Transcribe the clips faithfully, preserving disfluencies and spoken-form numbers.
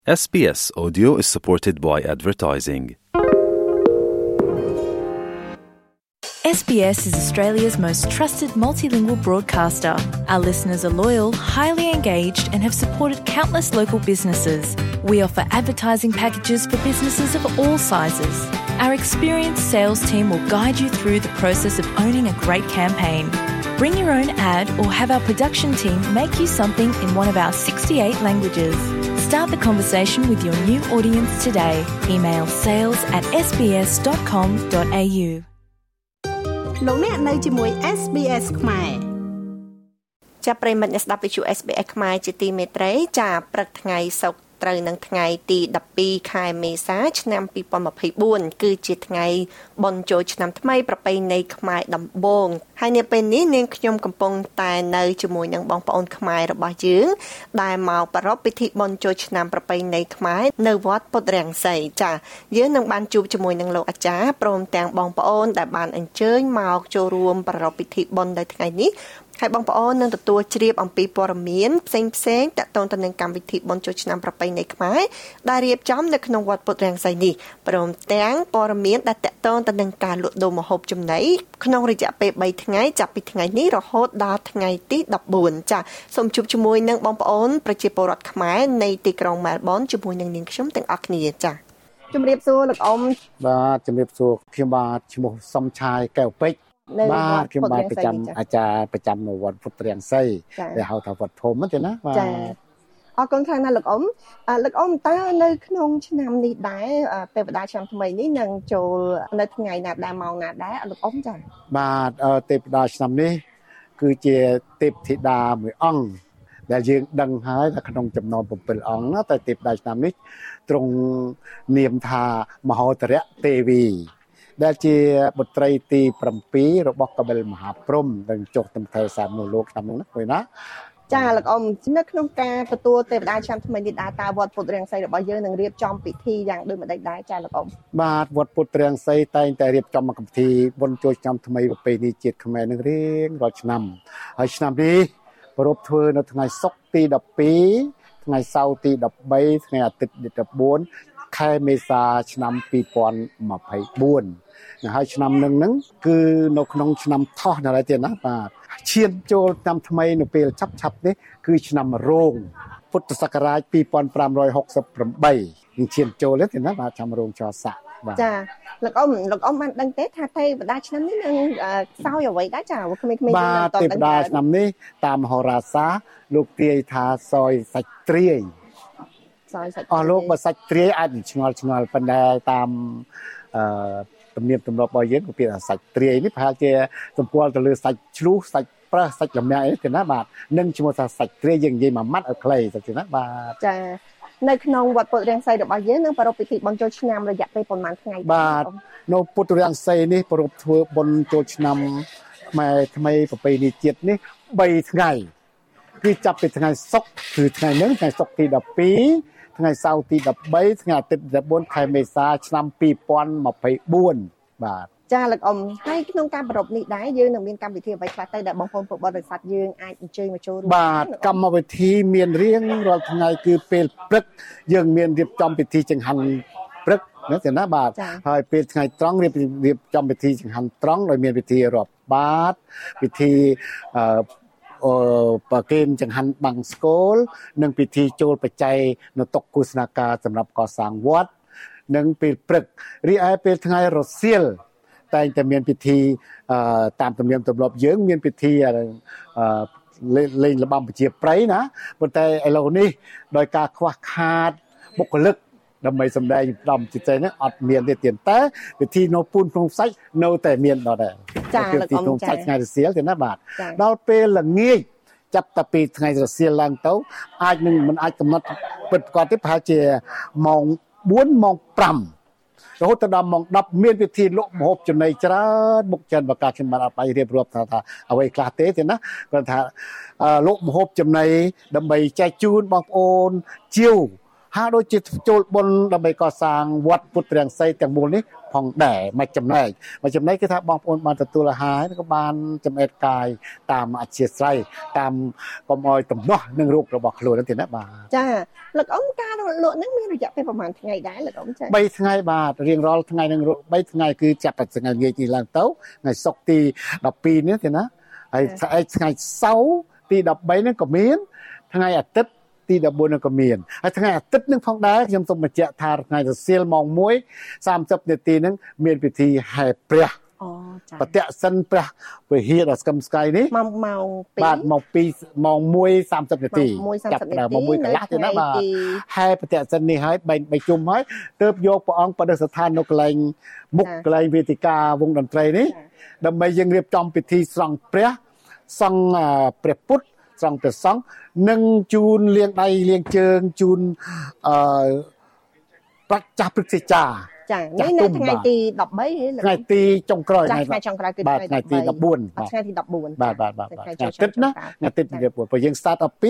S B S Audio is supported by advertising. S B S is Australia's most trusted multilingual broadcaster. Our listeners are loyal, highly engaged, and have supported countless local businesses. We offer advertising packages for businesses of all sizes. Our experienced sales team will guide you through the process of owning a great campaign. Bring your own ad or have our production team make you something in one of our sixty-eight languages. Start the conversation with your new audience today. Email sales at s b s dot com dot a u. លោកអ្នកនៅជាមួយ S B S ខ្មែរចាប់ប្រិមិត្តអ្នកស្ដាប់វិទ្យុ S B S ខ្មែរជាទីមេត្រីចាព្រឹកថ្ងៃសុក្រត្រូវនឹងថ្ងៃទីដប់ពីរខែមេសាឆ្នាំពីរពាន់ម្ភៃបួនគឺជាថ្ងៃបុណ្យចូលឆ្នាំថ្មីប្រពៃណីខ្មែរដំបូងហើយនៅពេលនេះនាងខ្ញុំកំពុងតែនៅជាមួយនឹងបងប្អូនខ្មែររបស់យើងដែលមកប្រារព្ធពិធីបុណ្យចូលឆ្នាំប្រពៃណីខ្មែរនៅវត្តពុទ្ធរាំងសីចាយើងនឹងបានជួបជាមួយនឹងលោកអាចារ្យព្រមទាំងបងប្អូនដែលបានអញ្ជើញមកចូលរួមប្រារព្ធពិធីបុណ្យនៅថ្ងៃនេះហើយបងប្អូននឹងទទួលជ្រាបអំពីព័ត៌មានផ្សេងផ្សេងទាក់ទងទៅនឹងកម្មវិធីបុណ្យចូលឆ្នាំប្រពៃណីខ្មែរដែលរៀបចំនៅក្នុងវត្តពុទ្ធរាំងសីនេះព្រមទាំងព័ត៌មានដែលទាក់ទងទៅនឹងការលក់ដូរម្ហូបចំណីក្នុងរយៈពេលបីថ្ងៃចាប់ពីថ្ងៃនេះរហូតដល់ថ្ងៃទីដប់បួនចាសូមជួបជាមួយនឹងបងប្អូនប្រជាពលរដ្ឋខ្មែរនៃទីក្រុងមែលប៊នជាមួយនឹងនាងខ្ញុំទាំងអស់គ្នាចាជំរាបសួរលោកអ៊ំបាទជំរាបសួរខ្ញុំបាទឈ្មោះសំឆាយកែវពេជ្របាទខ្ញុំបាទប្រចាំអាចារ្យប្រចាំនៅវត្តពុទ្ធរាំងសីដែលហៅថាវត្តធំទេណាបាទចាអរគុណខាងណាលោកអ៊ំលោកអ៊ំតើនៅក្នុងឆ្នាំនេះដែរទេវតាឆ្នាំថ្មីនេះនឹងចូលនៅថ្ងៃណាដែរម៉ោងណាដែរលោកអ៊ំចាបាទទេវតាឆ្នាំនេះគឺជាទេពធីតាមួយអង្គដែលយើងដឹងហើយថាក្នុងចំណោមbảyអង្គណាតែទេវតាឆ្នាំនេះទ្រង់នាមថាមហោទរៈទេវីដែលជាបុត្រីទី7របស់កបិលមហាព្រហ្មដែលចុះទៅថែសាមនៅលោកឆ្នាំនោះណាឃើញណាចាលោកអ៊ំនៅក្នុងការទទួលទេវតាឆ្នាំថ្មីនេះដែរតើវត្តពុទ្ធរាំងសីរបស់យើងនឹងរៀបចំពិធីយ៉ាងដូចម្តេចដែរចាលោកអ៊ំបាទវត្តពុទ្ធរាំងសីតែងតែរៀបចំកម្មវិធីបុណ្យចូលឆ្នាំថ្មីប្រពៃណីជាតិខ្មែរនឹងរៀងរាល់ឆ្នាំហើយឆ្នាំនេះប្រពៃធ្វើនៅថ្ងៃសុក្រទីដប់ពីរថ្ងៃសៅរ៍ទីដប់បីថ្ងៃអាទិត្យទីដប់បួនខែមេសាឆ្នាំពីរពាន់ម្ភៃបួនហើយឆ្នាំនឹងហ្នឹងគឺនៅក្នុងឆ្នាំថោះណាស់ទៀតណាបាទឈានចូលឆ្នាំថ្មីនៅពេលឆាប់ឆាប់នេះគឺឆ្នាំរោងពុទ្ធសករាជពីរពាន់ប្រាំរយហកសិបប្រាំបីនឹងឈានចូលទេណាបាទឆ្នាំរោងចស័កបាទចាលោកអ៊ំលោកអ៊ំបានដឹងទេថាទេវតាឆ្នាំនេះនឹងសោយអ្វីដែរចាក្មេងៗយើងបាទទេវតាឆ្នាំនេះតាមហោរាសាស្ត្រលោកទាយថាសោយសាច់ត្រាយសោយសាច់អស់លោកបើសាច់ត្រាយអាចឆ្ងល់ឆ្ងល់ប៉ុន្តែតាមអឺទំនៀមទម្លាប់របស់យើងគឺពាក្យថាសាច់ត្រាយនេះប្រហែលជាសម្គាល់ទៅលើសាច់ឆ្លុះសាច់ប្រើសសាច់លំញ៉ាអីទេណាបាទនឹងឈ្មោះថាសាច់ត្រាយយើងនិយាយមួយម៉ាត់ឲ្យខ្លីទៅទេណាបាទចានៅក្នុងវត្តពុទ្ធរាំងសីរបស់យើងនឹងប្រារព្ធពិធីបុណ្យចូលឆ្នាំរយៈពេលប្រហែលថ្ងៃបាទនៅពុទ្ធរាំងសីនេះប្រារព្ធធ្វើបុណ្យចូលឆ្នាំខ្មែរថ្មីប្រពៃណីជាតិនេះបីថ្ងៃគឺចាប់ពីថ្ងៃសុក្រគឺថ្ងៃនេះថ្ងៃសុក្រទីដប់ពីរថ្ងៃសៅរ៍ទីដប់បីថ្ងៃអាទិត្យទីដប់បួនខែមេសាឆ្នាំពីរពាន់ម្ភៃបួនបាទចាលោកអ៊ំហើយក្នុងការប្រារព្ធនេះដែរយើងនឹងមានកម្មវិធីអ្វីខ្លះទៅដែលបងប្អូនពុទ្ធបរិស័ទយើងអាចអញ្ជើញមកចូលរួមបាទកម្មវិធីមានរៀងរាល់ថ្ងៃគឺពេលព្រឹកយើងមានរៀបចំពិធីចង្ហាន់ព្រឹកណាទេណាបាទហើយពេលថ្ងៃត្រង់រៀបរៀបចំពិធីចង្ហាន់ត្រង់ដោយមានពិធីរាប់បាតពិធីអឺអឺប្រគេនចង្ហាន់បាំងស្គរនិងពិធីចូលបច្ច័យនៅតុគូសនាការសម្រាប់កសាងវត្តនិងពេលព្រឹករីឯពេលថ្ងៃរសៀលតែងតែមានពិធីអឺតាមទំនៀមទម្លាប់យើងមានពិធីអឺលេងល្បែងប្រជាប្រិយណាប៉ុន្តែឥឡូវនេះដោយការខ្វះខាតបុគ្គលិកដើម្បីសម្ដែងដំចិត្តនេះអត់មានទេទៀតតែពិធីនៅពូនក្នុងសាច់នៅតែមានដល់ដែរចាលោកអ៊ំក្នុងសាច់ថ្ងៃរសៀលទេណាបាទដល់ពេលល្ងាចចាប់តាពីថ្ងៃរសៀលឡើងទៅអាចនឹងមិនអាចកំណត់ពិតប្រាកដទេប្រហែលជាម៉ោងបួនម៉ោងប្រាំរហូតដល់ម៉ោងដប់មានពិធីលក់ម្ហូបចំណីច្រើនមុខច្រើនបកាខ្ញុំបានអត់បាយរៀបរាប់ថាថាអ្វីខ្លះទេទេណាគាត់ថាលក់ម្ហូបចំណីដើម្បីចែកជូនបងប្អូនជាវហាក់ដូចជាចូលបុណ្យដើម្បីកសាងវត្តពុទ្ធរាំងសីទាំងមូលនេះផងដែរមកចំណែកមកចំណែកគឺថាបងប្អូនបានទទួលអាហារក៏បានចំអែតកាយតាមអធិស្ឋ័យតាមកុំឲ្យទំនាស់នឹងរោគរបស់ខ្លួនទេណាបាទចាលោកអ៊ំការលក់ហ្នឹងមានរយៈពេលប្រហែលថ្ងៃដែរលោកអ៊ំចា 3ថ្ងៃបាទរៀងរាល់ថ្ងៃនឹង3ថ្ងៃគឺចាប់ពីថ្ងៃងាយទីឡើងទៅថ្ងៃសុក្រទី12នេះទេណាហើយថ្ងៃសៅរ៍ទី13ហ្នឹងក៏មានថ្ងៃអាទិត្យទី14នឹងក៏មានហើយថ្ងៃអាទិត្យនឹងផងដែរខ្ញុំសូមបញ្ជាក់ថាថ្ងៃរសៀលម៉ោងមួយសាមសិបនាទីនឹងមានពិធីហែព្រះអូចាបតិសិនព្រះវិហារដ៏ស្កឹមស្កៃនេះម៉ោងម៉ោងពីរបាទម៉ោងពីរម៉ោងមួយសាមសិបនាទីចាប់ដើមម៉ោងមួយកន្លះទេណាបាទហែបតិសិននេះហើយបីបីជុំហើយទើបយកព្រះអង្គបដិស្ថាននៅកន្លែងមុខកន្លែងវេទិកាវងតន្ត្រីនេះដើម្បីយើងរៀបចំពិធីស្រង់ព្រះសង់ព្រះពុទ្ធសង្ឃព្រះសង្ឃនឹងជូនលាងដៃលាងជើងជូនអឺប្រាច់ចាស់ព្រឹទ្ធាចារ្យចានេះនៅថ្ងៃទី13 ថ្ងៃទីចុងក្រោយថ្ងៃចុងក្រោយគឺថ្ងៃទី14 បាទថ្ងៃទី14 បាទបាទបាទថ្ងៃអាទិត្យណាថ្ងៃអាទិត្យទី14ព្រោះយើង start 12 13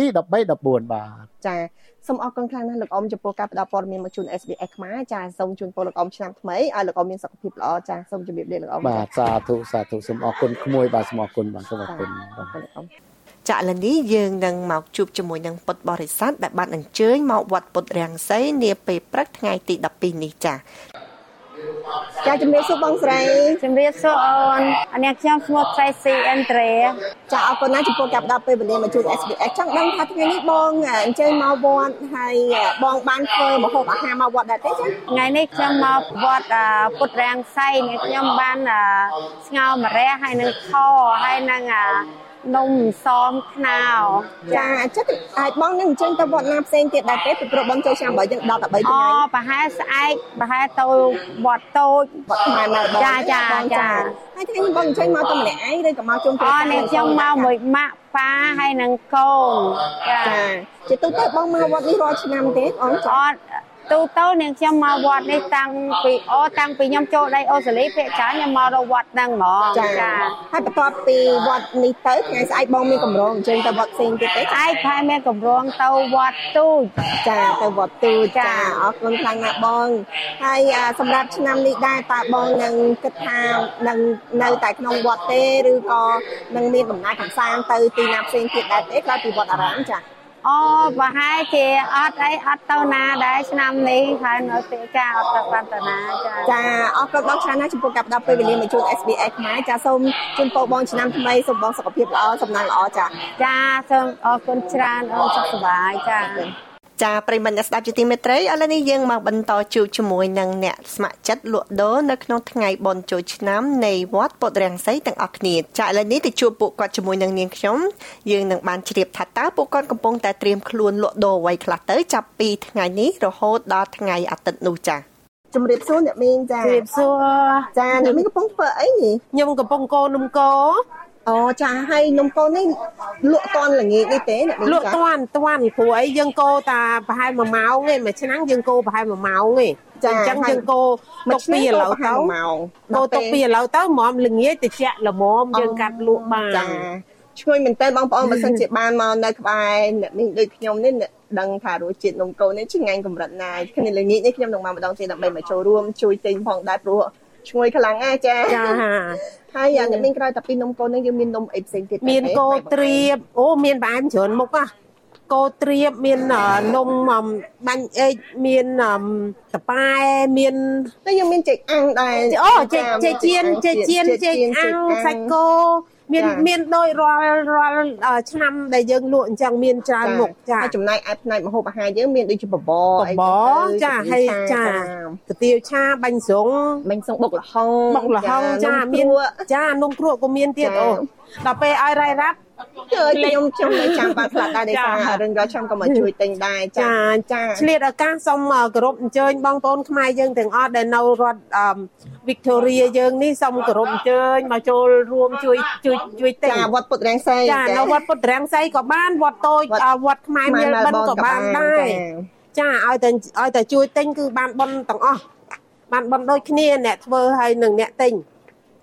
14បាទចាសូមអរគុណខ្លាំងណាស់លោកអ៊ំចំពោះការផ្ដល់ព័ត៌មានមកជូន เอส บี เอส ខ្មែរចាសូមជូនពរលោកអ៊ំឆ្នាំថ្មីឲ្យលោកអ៊ំមានសុខភាពល្អចាសូមជម្រាបលាលោកអ៊ំបាទសាធុសាធុសូមអរគុណក្មួយបាទសូមអរគុណបាទសូមអរគុណបាទលោកអ៊ំចាឥឡូវនេះយើងនឹងមកជួបជាមួយនឹងពុទ្ធបរិស័ទដែលបានអញ្ជើញមកវត្តពុទ្ធរាំងសីនាពេលព្រឹកថ្ងៃទី12នេះចាចាជំរាបសួរបងស្រីជំរាបសួរអូនអានេះខ្ញុំឈ្មោះ Tracy Andre ចាអរគុណណាស់ចំពោះការផ្ដល់ពេលវេលាមកជួយ เอส บี เอส ចង់ដឹងថាថ្ងៃនេះបងអញ្ជើញមកវត្តហើយបងបានធ្វើម្ហូបអាហារមកវត្តដែរទេចាថ្ងៃនេះខ្ញុំមកវត្តពុទ្ធរាំងសីនេះខ្ញុំបានស្ងោរម្រះហើយនឹងខហើយនឹងនំសមខ្នោចាចិត្តអាចបងនឹងអញ្ជើញទៅវត្តណាផ្សេងទៀតដែរទេពីព្រោះបងចូលឆ្នាំបើយើងដល់13ថ្ងៃអូប្រហែលស្អែកប្រហែលទៅវត្តតូចវត្តខ្មែរមកចាចាចាហើយថ្ងៃនេះបងអញ្ជើញមកទៅម្នាក់ឯងឬក៏មកជុំគ្រួសារអូនេះខ្ញុំមកមួយម៉ាក់ប៉ាហើយនឹងកូនចាជាទូទៅបងមកវត្តនេះរាល់ឆ្នាំទេអូនអត់ទូទៅនាងខ្ញុំមកវត្តនេះតាំងពីអូតាំងពីខ្ញុំចូលដីអូស្ត្រាលីភាគច្រើនខ្ញុំមករកវត្តហ្នឹងហ្មងចាហើយបន្ទាប់ពីវត្តនេះទៅថ្ងៃស្អែកបងមានកម្រងអញ្ជើញទៅវត្តផ្សេងទៀតទេស្អែកហើយមានកម្រងទៅវត្តទូចចាទៅវត្តទូចចាអរគុណខ្លាំងណាស់បងហើយសម្រាប់ឆ្នាំនេះដែរតើបងនឹងគិតថានឹងនៅតែក្នុងវត្តទេឬក៏នឹងមានដំណើរកម្សាន្តទៅទីណាផ្សេងទៀតដែរទេក្រៅពីវត្តអារាមចាអូប្រហែលជាអត់អីអត់ទៅណាដែរឆ្នាំនេះហើយនៅទីចាអត់ទៅបានទៅណាចាចាអរគុណបងច្រើនណាស់ចំពោះការផ្ដល់ពេលវេលាមកជួយ เอส บี เอส ខ្មែរចាសូមជូនពរបងឆ្នាំថ្មីសូមបងសុខភាពល្អសំណាងល្អចាចាសូមអរគុណច្រើនអូនសុខសប្បាយចាចាប្រិមត្តអ្នកស្ដាប់ជាទីមេត្រីឥឡូវនេះយើងមកបន្តជួបជាមួយនឹងអ្នកស្ម័គ្រចិត្តលក់ដូរនៅក្នុងថ្ងៃបុណ្យចូលឆ្នាំនៃវត្តពុទ្ធរាំងសីទាំងអស់គ្នាចាឥឡូវនេះទៅជួបពួកគាត់ជាមួយនឹងនាងខ្ញុំយើងនឹងបានជ្រាបថាតើពួកគាត់កំពុងតែត្រៀមខ្លួនលក់ដូរអ្វីខ្លះទៅចាប់ពីថ្ងៃនេះរហូតដល់ថ្ងៃអាទិត្យនោះចាជំរាបសួរអ្នកមីងចាជំរាបសួរចាអ្នកមីងកំពុងធ្វើអីនេះខ្ញុំកំពុងកូរនំកូរអូចាហើយនំកូរនេះលក់តាន់ល្ងាចនេះទេអ្នកមីងលក់តាន់តាន់ព្រោះអីយើងកូរតាប្រហែលមួយម៉ោងឯងមួយឆ្នាំយើងកូរប្រហែលមួយម៉ោងឯងចាអញ្ចឹងយើងកូរទុកពីឥឡូវទៅម៉ោងកូរទុកពីឥឡូវទៅហ្មងល្ងាចតិចល្មមយើងកាត់លក់បានចាឈ្ងុយមែនតើបងប្អូនបើសិនជាបានមកនៅក្បែរអ្នកមីងដូចខ្ញុំនេះដឹងថារសជាតិនំកូរនេះឆ្ងាញ់កម្រិតណាស់គ្នាល្ងាចនេះខ្ញុំនឹងមកម្ដងទៀតដើម្បីមកចូលរួមជួយទិញផងដែរព្រោះឈ្ងុយខ្លាំងណាស់ចាចាហើយអ្នកមានក្រៅតែពីនំកូរនេះយើងមាននំអីផ្សេងទៀតមានកូរត្រៀបអូមានផ្អែមច្រើនមុខណាកូរត្រៀបមាននំបាញ់អេកមានតប៉ែមានតែយើងមានចេកអាំងដែរអូចេកចេកជៀនចេកជៀនចេកអាំងសាច់គោមានមានដោយរាល់រាល់ឆ្នាំដែលយើងលក់អញ្ចឹងមានច្រើនមុខចាចំណែកឯផ្នែកម្ហូបអាហារយើងមានដូចជាបបរអីបបរចាហើយចាកាទៀវឆាបាញ់ស្រុងបាញ់ស្រុងបុកល្ហុងបុកល្ហុងចាមានចានំគ្រក់ក៏មានទៀតអូដល់ពេលឲ្យរ៉ៃរ៉ាប់ខ្ញុំខ្ញុំចាំបានផ្លាត់ដែរដោយសាររឿងយកខ្ញុំក៏មកជួយទិញដែរចាចាឆ្លៀតឱកាសសូមគោរពអញ្ជើញបងប្អូនខ្មែរយើងទាំងអស់ដែលនៅរដ្ឋVictoria យើងនេះសូមគោរពអញ្ជើញមកចូលរួមជួយជួយជួយទិញចាវត្តពុទ្ធរាំងសីចានៅវត្តពុទ្ធរាំងសីក៏បានវត្តតូចវត្តខ្មែរមានបិណ្ឌក៏បានដែរចាឲ្យតែឲ្យតែជួយទិញគឺបានបិណ្ឌទាំងអស់បានបិណ្ឌដូចគ្នាអ្នកធ្វើហើយនឹងអ្នកទិញ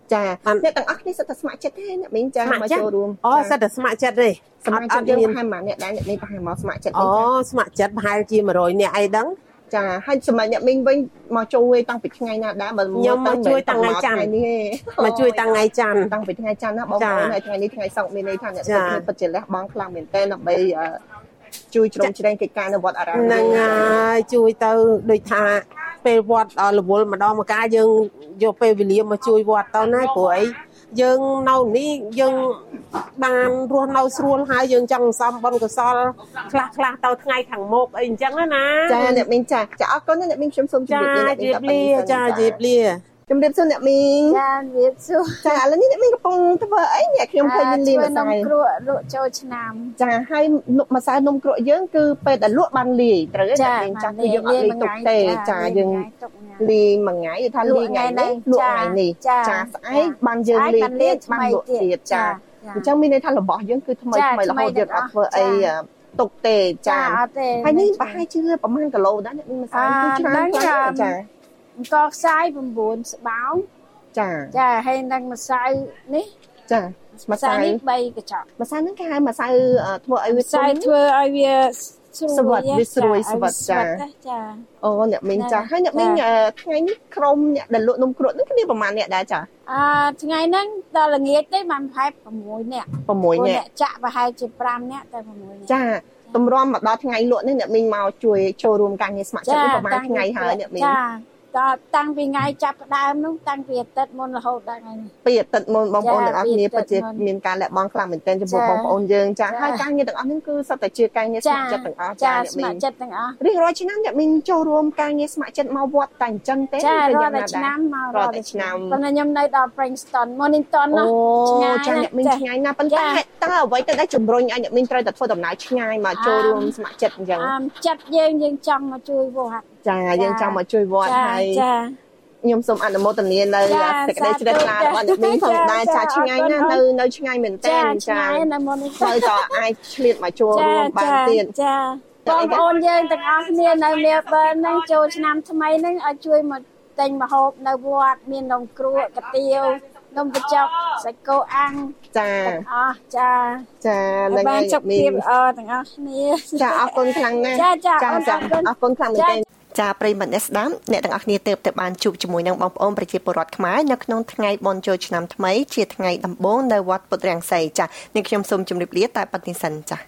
ចាអ្នកទាំងអស់គ្នាសិតតែស្ម័គ្រចិត្តទេអ្នកមីងចាមកចូលរួមអូសិតតែស្ម័គ្រចិត្តទេស្ម័គ្រចិត្តយើងប្រហែលម៉ាអ្នកដែរអ្នកមីងប្រហែលមកស្ម័គ្រចិត្តអូស្ម័គ្រចិត្តប្រហែលជា100នាក់អីដឹងចាហើយសម្រាប់អ្នកមីងវិញមកជួយតាំងពីថ្ងៃណាដែរបើខ្ញុំមកជួយតាំងថ្ងៃច័ន្ទនេះមកជួយតាំងថ្ងៃច័ន្ទតាំងពីថ្ងៃច័ន្ទណាបងប្អូនហើយថ្ងៃនេះថ្ងៃសុក្រមានន័យថាអ្នកទាំងគ្នាពិតជាលះបង់ខ្លាំងមែនទែនដើម្បីជួយជ្រោមជ្រែងកិច្ចការនៅវត្តអារាមហ្នឹងហើយជួយទៅដូចថាពេលវត្តរវល់ម្ដងម្កាលយើងយកពេលវេលាមកជួយវត្តទៅណាព្រោះអីយើងនៅនេះយើងបានរស់នៅស្រួលហើយយើងចង់សំបុណ្យកុសលខ្លះខ្លះទៅថ្ងៃខាងមុខអីអញ្ចឹងណាចាអ្នកមីងចាចាអរគុណអ្នកមីងខ្ញុំសូមជម្រាបលាអ្នកមីងចាជម្រាបលាជំរាបសួរអ្នកមីងចាជំរាបសួរចាឥឡូវនេះអ្នកមីងកំពុងធ្វើអីអ្នកខ្ញុំឃើញមានលាយម្សៅនំគ្រក់លក់ចូលឆ្នាំចាហើយម្សៅនំគ្រក់យើងគឺពេលដែលលក់បានលាយត្រូវទេអ្នកមីងចាគឺយើងអត់លាយទុកទេចាយើងលាយមួយថ្ងៃគឺថាលាយថ្ងៃនេះលក់ថ្ងៃនេះចាស្អែកបានយើងលាយទៀតបានលក់ទៀតចាអញ្ចឹងមានន័យថារបស់យើងគឺថ្មីថ្មីរហូតយើងអត់ធ្វើអីទុកទេចាហើយនេះប្រហែលជាប្រហែលគីឡូដែរអ្នកមីងម្សៅគឺច្រើនចាអង្គខ្សាយ9ស្បោងចាចាហើយនឹងម្សៅនេះចាម្សៅនេះ3កញ្ចក់ម្សៅហ្នឹងគេហៅម្សៅធ្វើឲ្យវាម្សៅធ្វើឲ្យវាស្វិតវាស្រួយស្វិតចាចាអូអ្នកមីងចាហើយអ្នកមីងថ្ងៃនេះក្រុមអ្នកដែលលក់នំគ្រក់ហ្នឹងគ្នាប្រហែលអ្នកដែរចាអឺថ្ងៃហ្នឹងដល់ល្ងាចទេបានប្រហែល6នាក់ 6នាក់ចាក់ប្រហែលជា5នាក់តែ6នាក់ចាតម្រាំមកដល់ថ្ងៃលក់នេះអ្នកមីងមកជួយចូលរួមការងារស្ម័គ្រចិត្តនេះប្រហែលថ្ងៃហើយអ្នកមីងចាតតាំងពីថ្ងៃចាប់ផ្ដើមនោះតាំងពីអាទិត្យមុនរហូតដល់ថ្ងៃនេះពីអាទិត្យមុនបងប្អូនទាំងអស់គ្នាពិតជាមានការលះបង់ខ្លាំងមែនទែនចំពោះបងប្អូនយើងចាហើយការងារទាំងអស់នេះគឺសុទ្ធតែជាការងារស្ម័គ្រចិត្តទាំងអស់ចាអ្នកមីងស្ម័គ្រចិត្តទាំងអស់រៀងរាល់ឆ្នាំអ្នកមីងចូលរួមការងារស្ម័គ្រចិត្តមកវត្តតែអញ្ចឹងទេចារាល់ឆ្នាំមករាល់ឆ្នាំប៉ុន្តែខ្ញុំនៅដល់ Princeton Mornington ណាឆ្ងាយចាអ្នកមីងឆ្ងាយណាស់ប៉ុន្តែតើអ្វីទៅដែលជំរុញឲ្យអ្នកមីងត្រូវតែធ្វើដំណើរឆ្ងាយមកចូលរួមស្ម័គ្រចិត្តអញ្ចឹងចិត្តយើងយើងចង់មកជួយវត្តចាយើងចង់មកជួយវត្តហើយចាខ្ញុំសូមអនុមោទនានៅសេចក្តីជ្រះថ្លារបស់អ្នកមីងផងដែរចាឆ្ងាយណាស់នៅនៅឆ្ងាយមែនតើចានៅមុននេះទៅតអាចឆ្លៀតមកចូលរួមបានទៀតចាបងប្អូនយើងទាំងអស់គ្នានៅ Melbourne ហ្នឹងចូលឆ្នាំថ្មីហ្នឹងឲ្យជួយមកទិញម្ហូបនៅវត្តមាននំគ្រក់កាទៀវនំបញ្ចុកសាច់គោអាំងចាអស់ចាចានឹងបានជោគជ័យអរទាំងអស់គ្នាចាអរគុណខ្លាំងណាស់ចាចាអរគុណខ្លាំងមែនទែនចាប្រិមត្តអ្នកស្ដាប់អ្នកទាំងអស់គ្នាទើបតែបានជួបជាមួយនឹងបងប្អូនប្រជាពលរដ្ឋខ្មែរនៅក្នុងថ្ងៃបុណ្យចូលឆ្នាំថ្មីជាថ្ងៃដំបូងនៅវត្តពុទ្ធរាំងសីចានេះខ្ញុំសូមជម្រាបលាតែប៉ុណ្្នេះសិនចា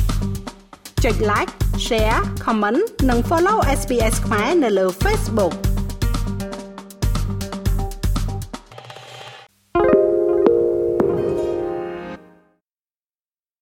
ចុច like share comment និង follow เอส บี เอส ខ្មែរនៅលើ Facebook